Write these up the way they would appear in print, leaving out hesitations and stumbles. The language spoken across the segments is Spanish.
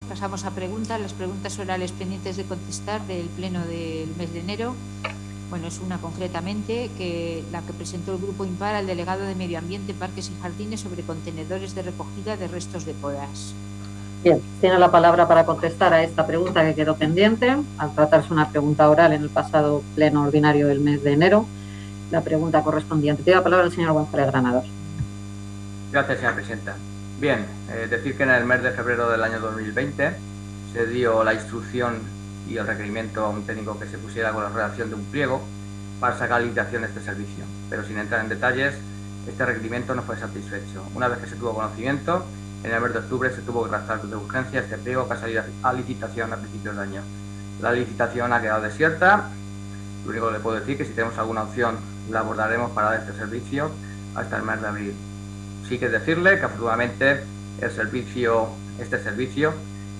Pasamos a preguntas. Las preguntas orales pendientes de contestar del pleno del mes de enero. Bueno, es una concretamente, la que presentó el Grupo Impar al delegado de Medio Ambiente, Parques y Jardines sobre contenedores de recogida de restos de podas. Bien, tiene la palabra para contestar a esta pregunta que quedó pendiente, al tratarse una pregunta oral en el pasado pleno ordinario del mes de enero. La pregunta correspondiente. Tiene la palabra el señor González Granados. Gracias, señora presidenta. Bien, decir que en el mes de febrero del año 2020 se dio la instrucción y el requerimiento a un técnico que se pusiera con la redacción de un pliego para sacar licitación de este servicio. Pero sin entrar en detalles, este requerimiento no fue satisfecho. Una vez que se tuvo conocimiento, en el mes de octubre se tuvo que redactar de urgencia este pliego para salir a licitación a principios de año. La licitación ha quedado desierta. Lo único que le puedo decir es que si tenemos alguna opción la abordaremos para dar este servicio hasta el mes de abril. Sí que decirle que afortunadamente este servicio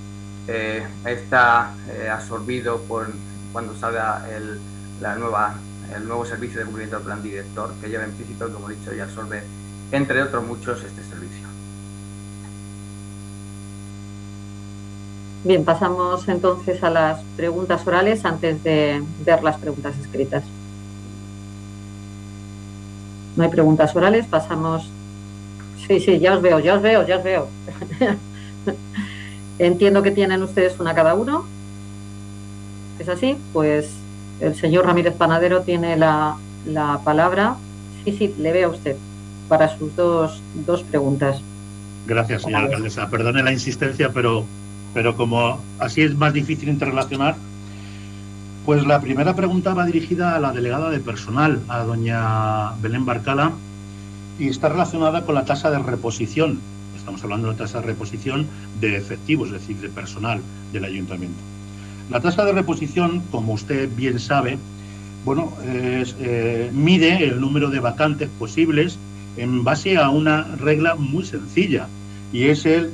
está absorbido por cuando salga el nuevo servicio de cumplimiento del plan director, que lleva implícito, como he dicho, y absorbe, entre otros muchos, este servicio. Bien, pasamos entonces a las preguntas orales antes de ver las preguntas escritas. No hay preguntas orales, pasamos... Sí, ya os veo. Entiendo que tienen ustedes una cada uno. ¿Es así? Pues el señor Ramírez Panadero tiene la palabra. Sí, le veo a usted para sus dos preguntas. Gracias, señora alcaldesa. Perdone la insistencia, pero como así es más difícil interrelacionar, pues la primera pregunta va dirigida a la delegada de personal, a doña Belén Barcala, y está relacionada con la tasa de reposición. Estamos hablando de la tasa de reposición de efectivos, es decir, de personal del ayuntamiento. La tasa de reposición, como usted bien sabe, mide el número de vacantes posibles en base a una regla muy sencilla, y es el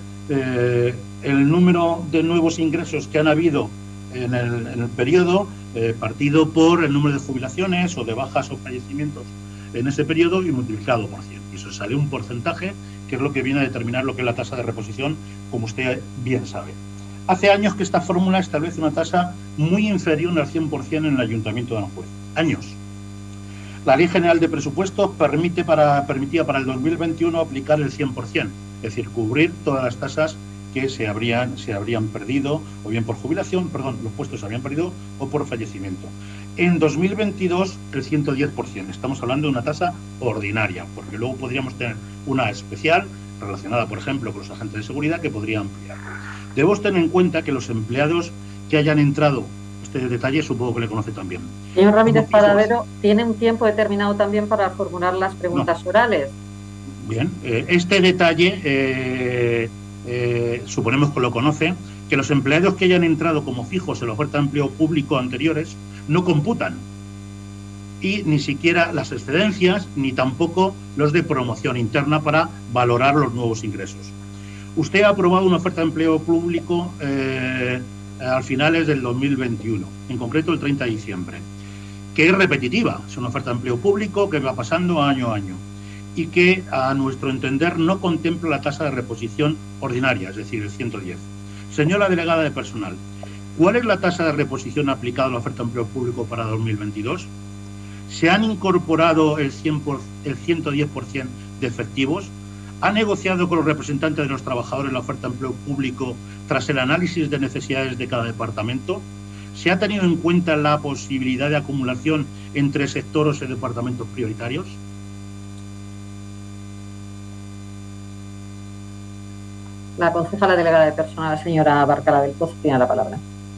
número de nuevos ingresos que han habido en el periodo, partido por el número de jubilaciones o de bajas o fallecimientos en ese periodo y multiplicado por 100. Y eso sale un porcentaje que es lo que viene a determinar lo que es la tasa de reposición, como usted bien sabe. Hace años que esta fórmula establece una tasa muy inferior al 100% en el Ayuntamiento de Aranjuez. Años. La Ley General de Presupuestos permitía para el 2021 aplicar el 100%, es decir, cubrir todas las tasas que se habrían perdido, o bien por jubilación, los puestos se habían perdido, o por fallecimiento. En 2022, el 110%. Estamos hablando de una tasa ordinaria, porque luego podríamos tener una especial relacionada, por ejemplo, con los agentes de seguridad que podría ampliar. Debemos tener en cuenta que los empleados que hayan entrado, este detalle supongo que le conoce también. Señor Ramírez Panadero, ¿tiene un tiempo determinado también para formular las preguntas orales? Bien, este detalle suponemos que lo conoce, que los empleados que hayan entrado como fijos en la oferta de empleo público anteriores no computan, y ni siquiera las excedencias ni tampoco los de promoción interna para valorar los nuevos ingresos. Usted ha aprobado una oferta de empleo público a finales del 2021, en concreto el 30 de diciembre, que es repetitiva, es una oferta de empleo público que va pasando año a año y que a nuestro entender no contempla la tasa de reposición ordinaria, es decir, el 110. Señora delegada de personal, ¿cuál es la tasa de reposición aplicada a la oferta de empleo público para 2022? ¿Se han incorporado el 110% de efectivos? ¿Ha negociado con los representantes de los trabajadores la oferta de empleo público tras el análisis de necesidades de cada departamento? ¿Se ha tenido en cuenta la posibilidad de acumulación entre sectores y departamentos prioritarios? La concejala delegada de personal, señora Barcala del Pozo, tiene la palabra.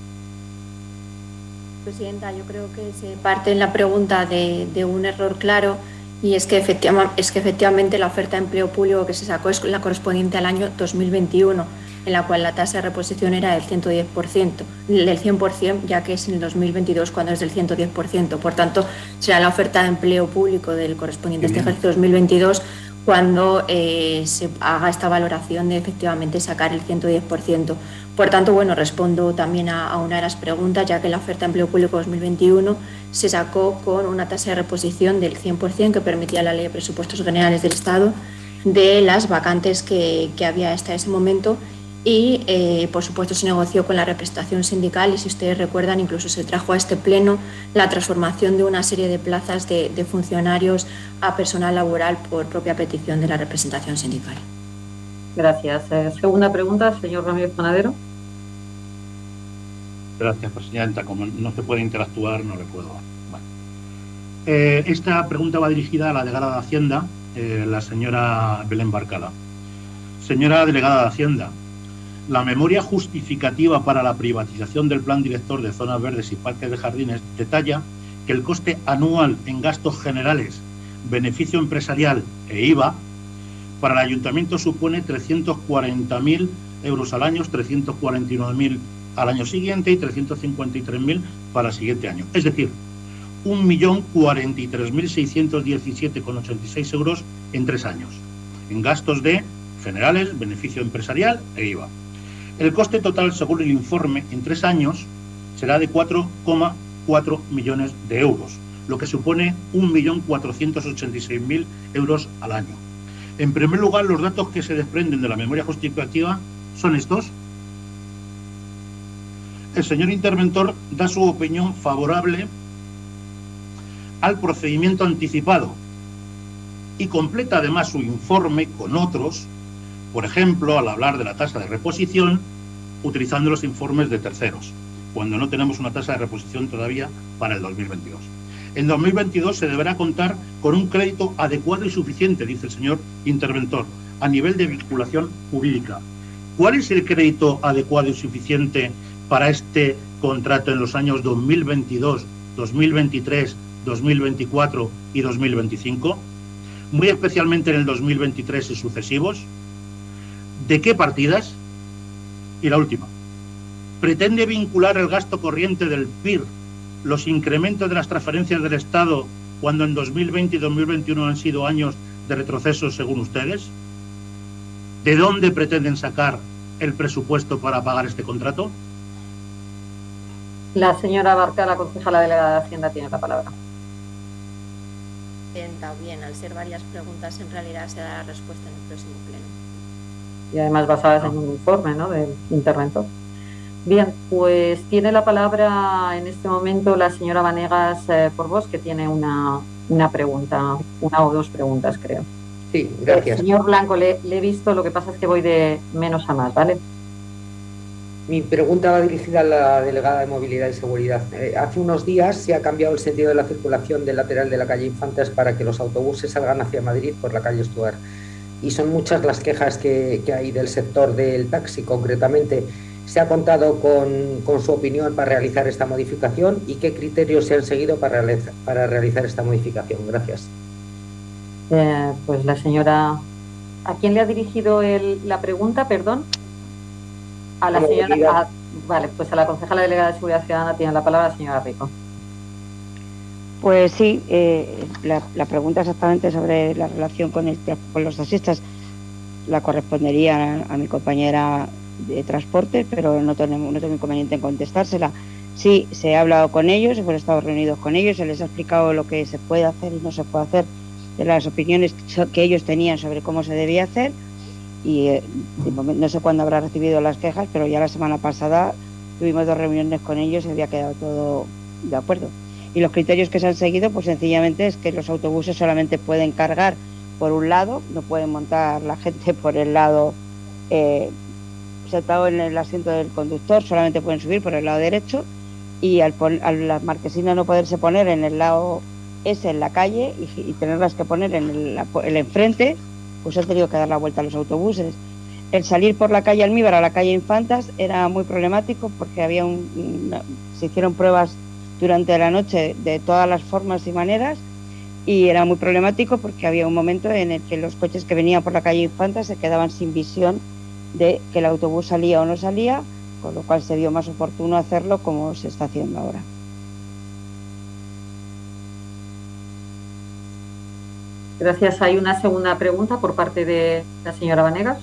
Presidenta, yo creo que se parte en la pregunta de un error claro, y es que efectivamente la oferta de empleo público que se sacó es la correspondiente al año 2021, en la cual la tasa de reposición era del 110%, del 100%, ya que es en el 2022 cuando es del 110%. Por tanto, será la oferta de empleo público del correspondiente a este ejercicio 2022 cuando se haga esta valoración de efectivamente sacar el 110%. Por tanto, respondo también a una de las preguntas, ya que la oferta de empleo público 2021 se sacó con una tasa de reposición del 100% que permitía la Ley de Presupuestos Generales del Estado de las vacantes que había hasta ese momento, y, por supuesto, se negoció con la representación sindical y, si ustedes recuerdan, incluso se trajo a este pleno la transformación de una serie de plazas de funcionarios a personal laboral por propia petición de la representación sindical. Gracias. Segunda pregunta, señor Ramírez Panadero. Gracias, presidenta. Como no se puede interactuar, no le puedo. Bueno. Esta pregunta va dirigida a la delegada de Hacienda, la señora Belén Barcala. Señora delegada de Hacienda, la memoria justificativa para la privatización del Plan Director de Zonas Verdes y Parques de Jardines detalla que el coste anual en gastos generales, beneficio empresarial e IVA para el ayuntamiento supone 340.000 euros al año, 349.000 al año siguiente y 353.000 para el siguiente año. Es decir, 1.043.617,86 euros en 3 años, en gastos de generales, beneficio empresarial e IVA. El coste total, según el informe, en 3 años será de 4,4 millones de euros, lo que supone 1.486.000 euros al año. En primer lugar, los datos que se desprenden de la memoria justificativa son estos. El señor interventor da su opinión favorable al procedimiento anticipado y completa además su informe con otros, por ejemplo, al hablar de la tasa de reposición, utilizando los informes de terceros, cuando no tenemos una tasa de reposición todavía para el 2022. En 2022 se deberá contar con un crédito adecuado y suficiente, dice el señor interventor, a nivel de vinculación jurídica. ¿Cuál es el crédito adecuado y suficiente para este contrato en los años 2022, 2023, 2024 y 2025? Muy especialmente en el 2023 y sucesivos. ¿De qué partidas? Y la última. ¿Pretende vincular el gasto corriente del PIR, los incrementos de las transferencias del Estado, cuando en 2020 y 2021 han sido años de retroceso según ustedes? ¿De dónde pretenden sacar el presupuesto para pagar este contrato? La señora Barcala, concejala delegada de Hacienda, tiene la palabra. Bien, al ser varias preguntas, en realidad se da la respuesta en el próximo pleno. Y además basadas en un informe, ¿no?, del interventor. Bien, pues tiene la palabra en este momento la señora Vanegas por vos, que tiene una pregunta, una o dos preguntas, creo. Sí, gracias. Señor Blanco, le he visto, lo que pasa es que voy de menos a más, ¿vale? Mi pregunta va dirigida a la delegada de Movilidad y Seguridad. Hace unos días se ha cambiado el sentido de la circulación del lateral de la calle Infantas para que los autobuses salgan hacia Madrid por la calle Stuart. Y son muchas las quejas que hay del sector del taxi, concretamente. ¿Se ha contado con su opinión para realizar esta modificación y qué criterios se han seguido para realizar esta modificación? Gracias. Pues la señora... ¿A quién le ha dirigido la pregunta, perdón? A la señora... vale, pues a la concejala delegada de Seguridad Ciudadana tiene la palabra la señora Rico. Pues sí, la pregunta exactamente sobre la relación con los taxistas la correspondería a mi compañera de transporte, pero no tengo inconveniente en contestársela. Sí, se ha hablado con ellos, hemos estado reunidos con ellos, se les ha explicado lo que se puede hacer y no se puede hacer, de las opiniones que ellos tenían sobre cómo se debía hacer, y no sé cuándo habrá recibido las quejas, pero ya la semana pasada tuvimos 2 reuniones con ellos y había quedado todo de acuerdo. Y los criterios que se han seguido, pues sencillamente es que los autobuses solamente pueden cargar por un lado, no pueden montar la gente por el lado sentado en el asiento del conductor, solamente pueden subir por el lado derecho, y al las marquesinas no poderse poner en el lado ese en la calle y tenerlas que poner en el enfrente, pues han tenido que dar la vuelta a los autobuses. El salir por la calle Almíbar a la calle Infantas era muy problemático porque se hicieron pruebas durante la noche de todas las formas y maneras, y era muy problemático porque había un momento en el que los coches que venían por la calle Infantas se quedaban sin visión de que el autobús salía o no salía, con lo cual se vio más oportuno hacerlo como se está haciendo ahora. Gracias. Hay una segunda pregunta por parte de la señora Vanegas.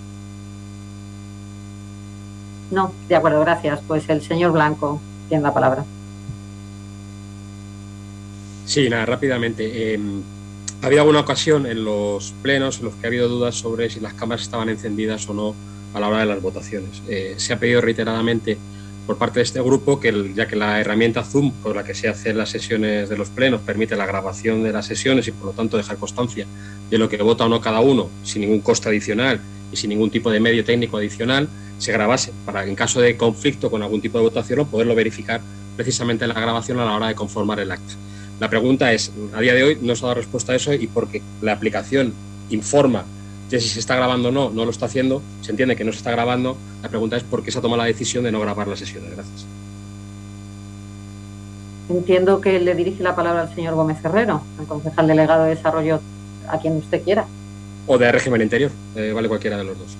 No, de acuerdo, gracias. Pues el señor Blanco tiene la palabra. Sí, nada, rápidamente. Ha habido alguna ocasión en los plenos en los que ha habido dudas sobre si las cámaras estaban encendidas o no a la hora de las votaciones. Se ha pedido reiteradamente por parte de este grupo que, ya que la herramienta Zoom con la que se hacen las sesiones de los plenos permite la grabación de las sesiones y por lo tanto dejar constancia de lo que vota o no cada uno sin ningún coste adicional y sin ningún tipo de medio técnico adicional, se grabase para, en caso de conflicto con algún tipo de votación, poderlo verificar precisamente en la grabación a la hora de conformar el acta. La pregunta es, a día de hoy no se ha dado respuesta a eso, y porque la aplicación informa de si se está grabando o no, no lo está haciendo, se entiende que no se está grabando, la pregunta es por qué se ha tomado la decisión de no grabar las sesiones. Gracias. Entiendo que le dirige la palabra al señor Gómez Herrero, el concejal delegado de Desarrollo, a quien usted quiera. O de régimen interior, vale cualquiera de los dos.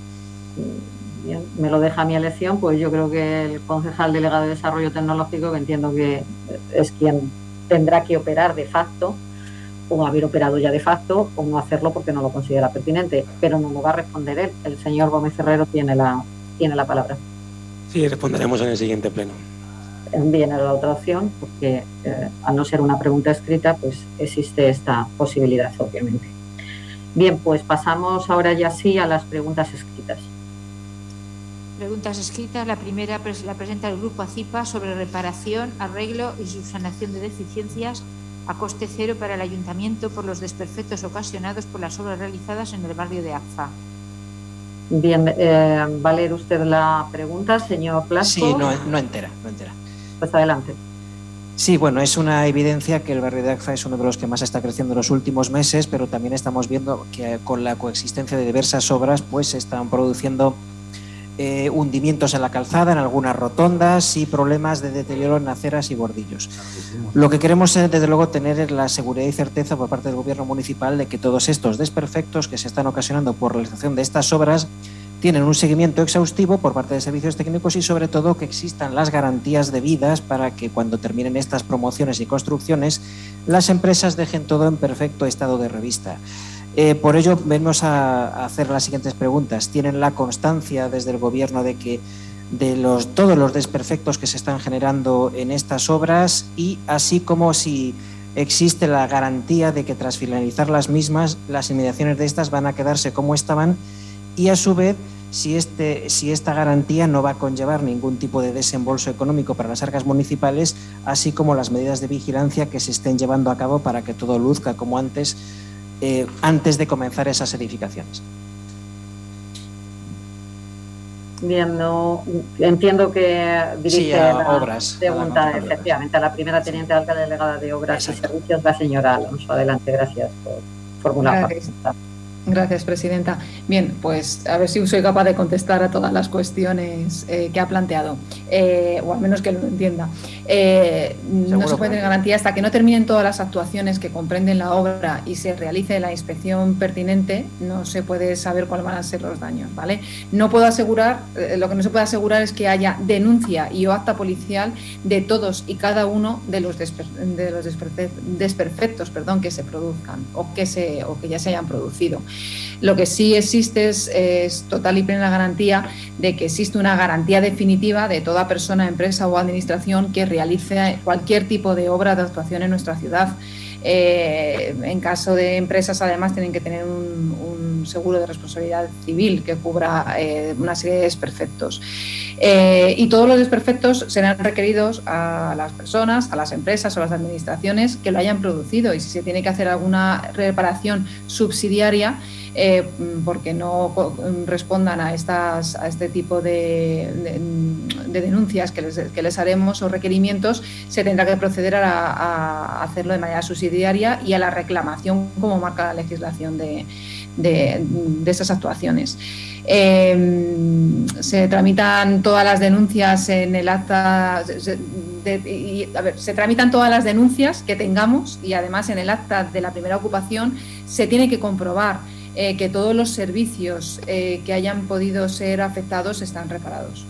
Bien, me lo deja a mi elección, pues yo creo que el concejal delegado de Desarrollo Tecnológico, que entiendo que es quien tendrá que operar de facto, o haber operado ya de facto, o no hacerlo porque no lo considera pertinente, pero no lo va a responder él. El señor Gómez Herrero tiene la palabra. Sí, responderemos en el siguiente pleno. Viene la otra opción, porque al no ser una pregunta escrita, pues existe esta posibilidad, obviamente. Bien, pues pasamos ahora ya sí a las preguntas escritas. Preguntas escritas. La primera la presenta el Grupo ACIPA sobre reparación, arreglo y subsanación de deficiencias a coste cero para el Ayuntamiento por los desperfectos ocasionados por las obras realizadas en el barrio de Agfa. Bien, ¿va a leer usted la pregunta, señor Blasco? Sí, no entera. Pues adelante. Sí, bueno, es una evidencia que el barrio de Agfa es uno de los que más está creciendo en los últimos meses, pero también estamos viendo que con la coexistencia de diversas obras pues se están produciendo hundimientos en la calzada, en algunas rotondas y problemas de deterioro en aceras y bordillos. Lo que queremos desde luego tener es la seguridad y certeza por parte del gobierno municipal de que todos estos desperfectos que se están ocasionando por realización de estas obras tienen un seguimiento exhaustivo por parte de servicios técnicos y sobre todo que existan las garantías debidas para que cuando terminen estas promociones y construcciones las empresas dejen todo en perfecto estado de revista. Por ello venimos a hacer las siguientes preguntas. ¿Tienen la constancia desde el gobierno de que todos los desperfectos que se están generando en estas obras, y así como si existe la garantía de que tras finalizar las mismas, las inmediaciones de estas van a quedarse como estaban, y a su vez si esta garantía no va a conllevar ningún tipo de desembolso económico para las arcas municipales, así como las medidas de vigilancia que se estén llevando a cabo para que todo luzca como antes de comenzar esas edificaciones? Bien, no entiendo que dirige la obras, pregunta efectivamente a la primera teniente alcalde delegada de Obras y Servicios, la señora Alonso. Adelante, gracias por formular la pregunta. Gracias, presidenta. Bien, pues a ver si soy capaz de contestar a todas las cuestiones que ha planteado, o al menos que lo entienda. No se puede tener garantía hasta que no terminen todas las actuaciones que comprenden la obra y se realice la inspección pertinente. No se puede saber cuáles van a ser los daños, ¿vale? No puedo asegurar, lo que no se puede asegurar es que haya denuncia y o acta policial de todos y cada uno de los desperfectos, que se produzcan o que ya se hayan producido. Lo que sí existe es total y plena garantía de que existe una garantía definitiva de toda persona, empresa o administración que realice cualquier tipo de obra de actuación en nuestra ciudad. En caso de empresas, además, tienen que tener un seguro de responsabilidad civil que cubra una serie de desperfectos. Y todos los desperfectos serán requeridos a las personas, a las empresas o a las administraciones que lo hayan producido, y si se tiene que hacer alguna reparación subsidiaria porque no respondan a este tipo de denuncias que les haremos o requerimientos, se tendrá que proceder a hacerlo de manera subsidiaria y a la reclamación como marca la legislación de estas actuaciones. Se tramitan todas las denuncias en el acta, se tramitan todas las denuncias que tengamos, y además en el acta de la primera ocupación se tiene que comprobar que todos los servicios que hayan podido ser afectados están reparados.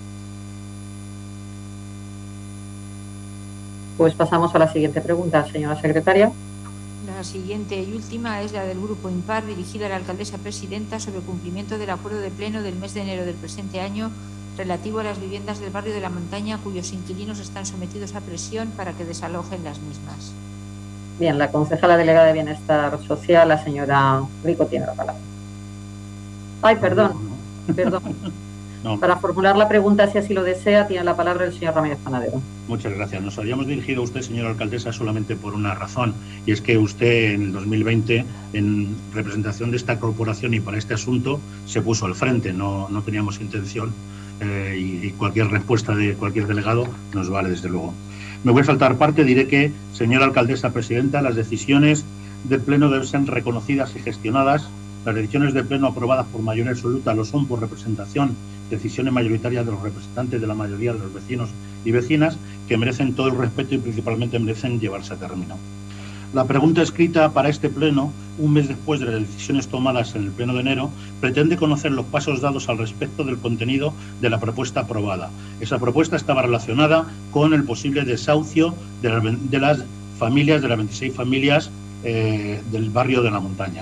Pues pasamos a la siguiente pregunta, señora secretaria. La siguiente y última es la del Grupo Impar, dirigida a la alcaldesa presidenta, sobre el cumplimiento del acuerdo de pleno del mes de enero del presente año relativo a las viviendas del barrio de la Montaña cuyos inquilinos están sometidos a presión para que desalojen las mismas. Bien, la concejala delegada de Bienestar Social, la señora Rico, tiene la palabra. Ay, perdón. Perdón. No. Para formular la pregunta, si así lo desea, tiene la palabra el señor Ramírez Panadero. Muchas gracias. Nos habíamos dirigido a usted, señora alcaldesa, solamente por una razón, y es que usted en el 2020, en representación de esta corporación y para este asunto, se puso al frente. No teníamos intención y cualquier respuesta de cualquier delegado nos vale, desde luego. Me voy a saltar parte. Diré que, señora alcaldesa presidenta, las decisiones del Pleno deben ser reconocidas y gestionadas. Las decisiones del Pleno aprobadas por mayoría absoluta lo son por representación, decisiones mayoritarias de los representantes de la mayoría de los vecinos y vecinas, que merecen todo el respeto y principalmente merecen llevarse a término. La pregunta escrita para este Pleno, un mes después de las decisiones tomadas en el Pleno de enero, pretende conocer los pasos dados al respecto del contenido de la propuesta aprobada. Esa propuesta estaba relacionada con el posible desahucio de las familias, de las 26 familias del barrio de la Montaña.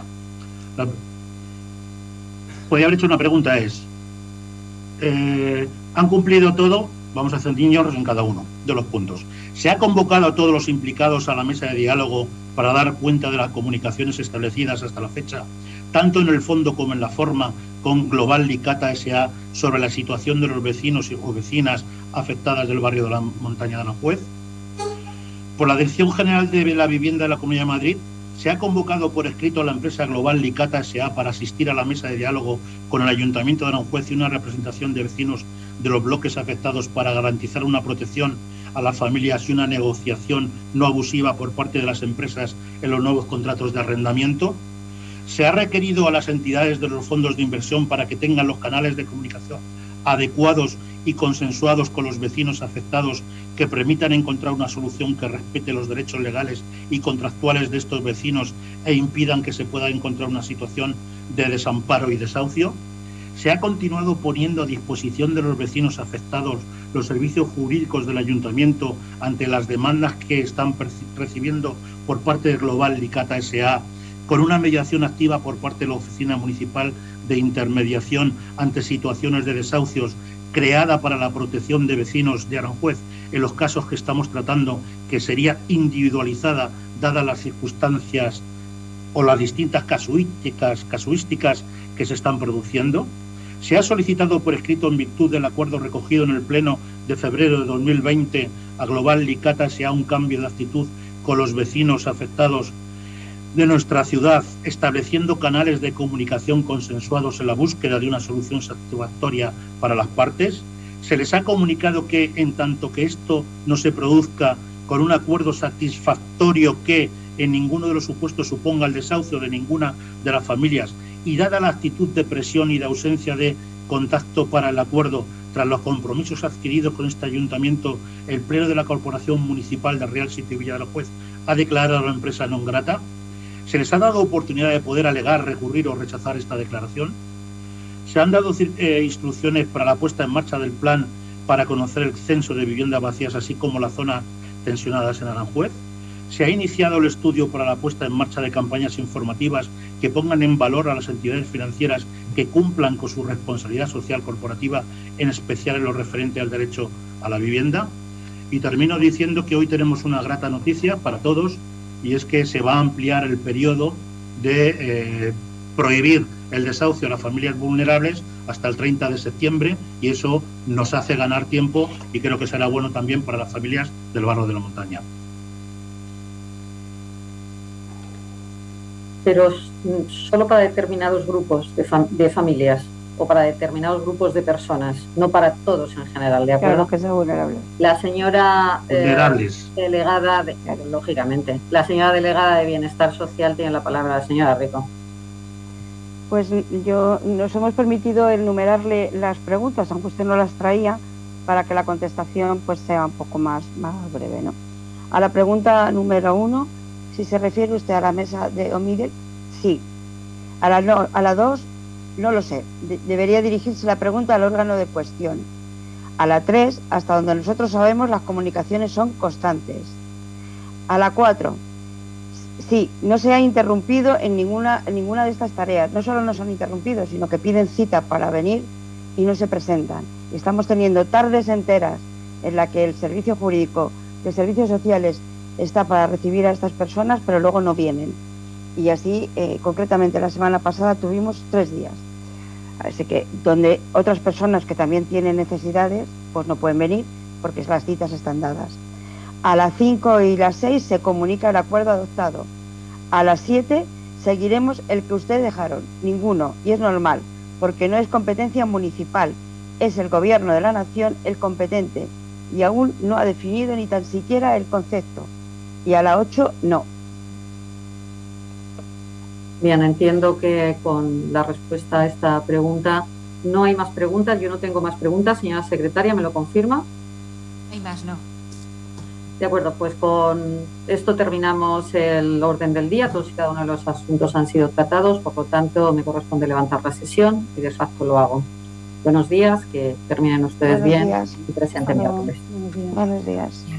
Podría haber hecho una pregunta, ¿han cumplido todo? Vamos a hacer niños en cada uno de los puntos. ¿Se ha convocado a todos los implicados a la mesa de diálogo para dar cuenta de las comunicaciones establecidas hasta la fecha, tanto en el fondo como en la forma, con Global Licata S.A. sobre la situación de los vecinos o vecinas afectadas del barrio de la Montaña de Aranjuez? Por la Dirección General de la Vivienda de la Comunidad de Madrid, ¿se ha convocado por escrito a la empresa Global Licata S.A. para asistir a la mesa de diálogo con el Ayuntamiento de Aranjuez y una representación de vecinos de los bloques afectados para garantizar una protección a las familias y una negociación no abusiva por parte de las empresas en los nuevos contratos de arrendamiento? ¿Se ha requerido a las entidades de los fondos de inversión para que tengan los canales de comunicación adecuados y consensuados con los vecinos afectados que permitan encontrar una solución que respete los derechos legales y contractuales de estos vecinos e impidan que se pueda encontrar una situación de desamparo y desahucio? ¿Se ha continuado poniendo a disposición de los vecinos afectados los servicios jurídicos del Ayuntamiento ante las demandas que están recibiendo por parte de Global Licata S.A., con una mediación activa por parte de la Oficina Municipal de Intermediación ante situaciones de desahucios, creada para la protección de vecinos de Aranjuez en los casos que estamos tratando, que sería individualizada dadas las circunstancias o las distintas casuísticas que se están produciendo? ¿Se ha solicitado por escrito, en virtud del acuerdo recogido en el Pleno de febrero de 2020, a Global Licata S.A. un cambio de actitud con los vecinos afectados de nuestra ciudad, estableciendo canales de comunicación consensuados en la búsqueda de una solución satisfactoria para las partes? ¿Se les ha comunicado que, en tanto que esto no se produzca con un acuerdo satisfactorio que en ninguno de los supuestos suponga el desahucio de ninguna de las familias, y dada la actitud de presión y de ausencia de contacto para el acuerdo, tras los compromisos adquiridos con este ayuntamiento, el Pleno de la Corporación Municipal de Real Sitio Villa de Aranjuez ha declarado a la empresa non grata? ¿Se les ha dado oportunidad de poder alegar, recurrir o rechazar esta declaración? ¿Se han dado instrucciones para la puesta en marcha del plan para conocer el censo de viviendas vacías, así como las zonas tensionadas en Aranjuez? ¿Se ha iniciado el estudio para la puesta en marcha de campañas informativas que pongan en valor a las entidades financieras que cumplan con su responsabilidad social corporativa, en especial en lo referente al derecho a la vivienda? Y termino diciendo que hoy tenemos una grata noticia para todos, y es que se va a ampliar el periodo de prohibir el desahucio a las familias vulnerables hasta el 30 de septiembre, y eso nos hace ganar tiempo y creo que será bueno también para las familias del barrio de la Montaña. Pero solo para determinados grupos de familias o para determinados grupos de personas, no para todos en general, ¿de acuerdo? Claro, que sea vulnerable. La señora delegada, lógicamente, la señora delegada de Bienestar Social tiene la palabra, la señora Rico. Pues nos hemos permitido enumerarle las preguntas, aunque usted no las traía, para que la contestación pues sea un poco más breve, ¿no? A la pregunta número 1, si se refiere usted a la mesa de Omide, sí. A la 2, no lo sé. Debería dirigirse la pregunta al órgano de cuestión. A la 3, hasta donde nosotros sabemos, las comunicaciones son constantes. A la 4, sí, no se ha interrumpido en ninguna de estas tareas. No solo nos han interrumpido, sino que piden cita para venir y no se presentan. Estamos teniendo tardes enteras en las que el servicio jurídico, de servicios sociales, está para recibir a estas personas, pero luego no vienen. Y así, concretamente, la semana pasada tuvimos 3 días. Así que donde otras personas que también tienen necesidades, pues no pueden venir porque las citas están dadas. A las 5 y las 6 se comunica el acuerdo adoptado. A las 7 seguiremos el que ustedes dejaron, ninguno, y es normal, porque no es competencia municipal, es el Gobierno de la Nación el competente, y aún no ha definido ni tan siquiera el concepto. Y a las 8 no. Bien, entiendo que con la respuesta a esta pregunta no hay más preguntas. Yo no tengo más preguntas. Señora secretaria, ¿me lo confirma? No hay más, no. De acuerdo, pues con esto terminamos el orden del día. Todos y cada uno de los asuntos han sido tratados, por lo tanto me corresponde levantar la sesión y de facto lo hago. Buenos días, que terminen ustedes bien y presenten miércoles. Buenos días.